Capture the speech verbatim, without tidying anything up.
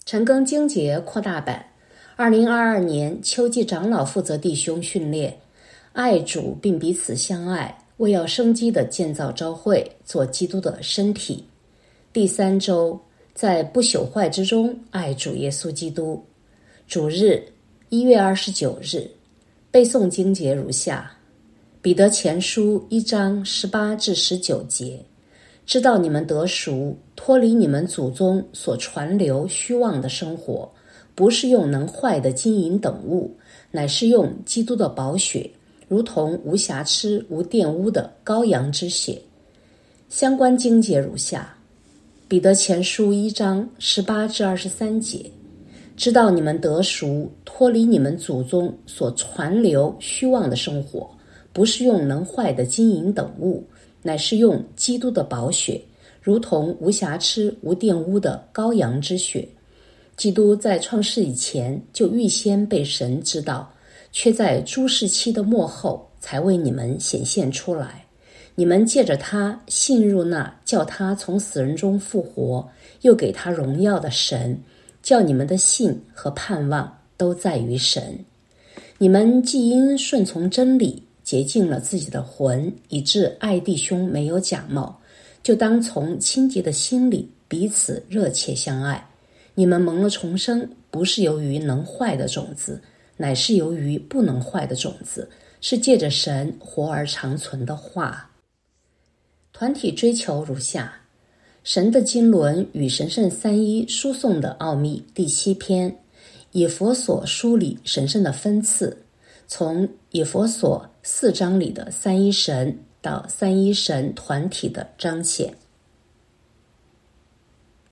陈庚经节扩大版，二零二二年秋季长老负责弟兄训练，爱主并彼此相爱，为要生机的建造召会，做基督的身体。第三周，在不朽坏之中爱主耶稣基督。主日一月二十九日，背诵经节如下：彼得前书一章十八至十九节，知道你们得赎，脱离你们祖宗所传流虚妄的生活，不是用能坏的金银等物，乃是用基督的宝血，如同无瑕疵无玷污的羔羊之血。相关经节如下：彼得前书一章十八至二十三节，知道你们得赎，脱离你们祖宗所传流虚妄的生活，不是用能坏的金银等物，乃是用基督的宝血，如同无瑕疵无玷污的羔羊之血。基督在创世以前就预先被神知道，却在诸世期的末后才为你们显现出来。你们借着他信入那叫他从死人中复活，又给他荣耀的神，叫你们的信和盼望都在于神。你们既因顺从真理，洁净了自己的魂，以致爱弟兄没有假冒，就当从清洁的心里彼此热切相爱。你们蒙了重生，不是由于能坏的种子，乃是由于不能坏的种子，是借着神活而长存的话。团体追求如下：神的经纶与神圣三一输送的奥秘第七篇，以弗所书里神圣的分次，从以弗所四章里的三一神到三一神团体的彰显。